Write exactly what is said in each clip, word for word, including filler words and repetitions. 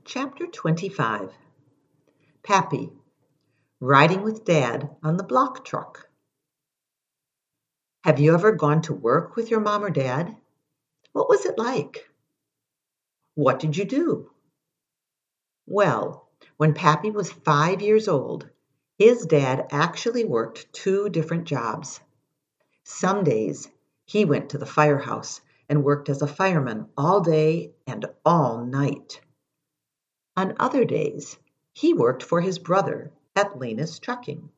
Chapter twenty-five. Pappy, riding with Dad on the block truck. Have you ever gone to work with your mom or dad? What was it like? What did you do? Well, when Pappy was five years old, his dad actually worked two different jobs. Some days, he went to the firehouse and worked as a fireman all day and all night. On other days, he worked for his brother at Linus Trucking.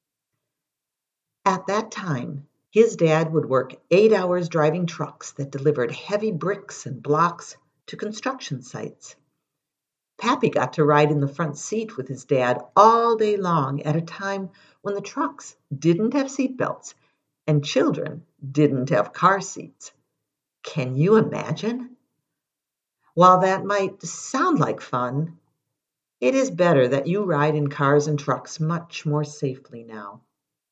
At that time, his dad would work eight hours driving trucks that delivered heavy bricks and blocks to construction sites. Pappy got to ride in the front seat with his dad all day long at a time when the trucks didn't have seat belts and children didn't have car seats. Can you imagine? While that might sound like fun, it is better that you ride in cars and trucks much more safely now.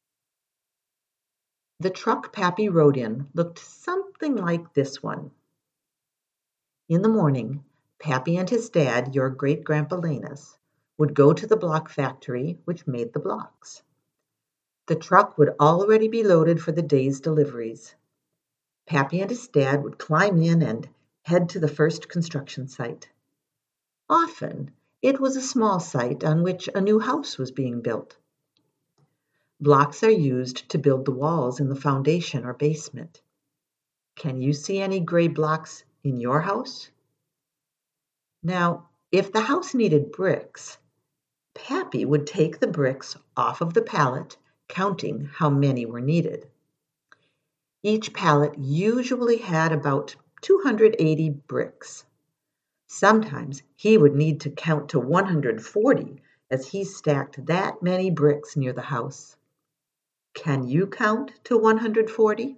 The truck Pappy rode in looked something like this one. In the morning, Pappy and his dad, your great-grandpa Linus, would go to the block factory which made the blocks. The truck would already be loaded for the day's deliveries. Pappy and his dad would climb in and head to the first construction site. Often, it was a small site on which a new house was being built. Blocks are used to build the walls in the foundation or basement. Can you see any gray blocks in your house? Now, if the house needed bricks, Pappy would take the bricks off of the pallet, counting how many were needed. Each pallet usually had about two hundred eighty bricks. Sometimes he would need to count to one hundred forty as he stacked that many bricks near the house. Can you count to one hundred forty?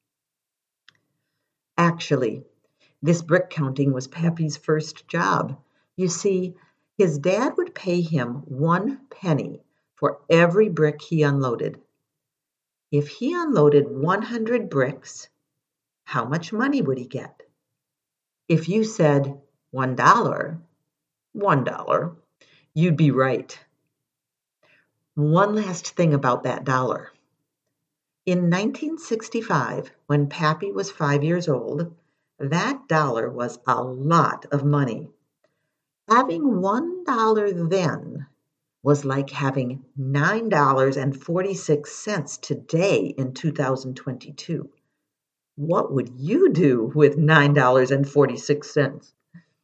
Actually, this brick counting was Pappy's first job. You see, his dad would pay him one penny for every brick he unloaded. If he unloaded one hundred bricks, how much money would he get? If you said one dollar, one dollar, you'd be right. One last thing about that dollar. In nineteen sixty-five, when Pappy was five years old, that dollar was a lot of money. Having one dollar then was like having nine dollars and forty-six cents today in two thousand twenty-two. What would you do with nine dollars and forty-six cents?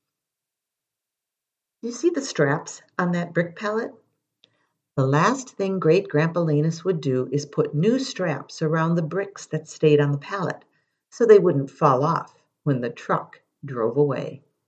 You see the straps on that brick pallet? The last thing Great-Grandpa Linus would do is put new straps around the bricks that stayed on the pallet so they wouldn't fall off when the truck drove away.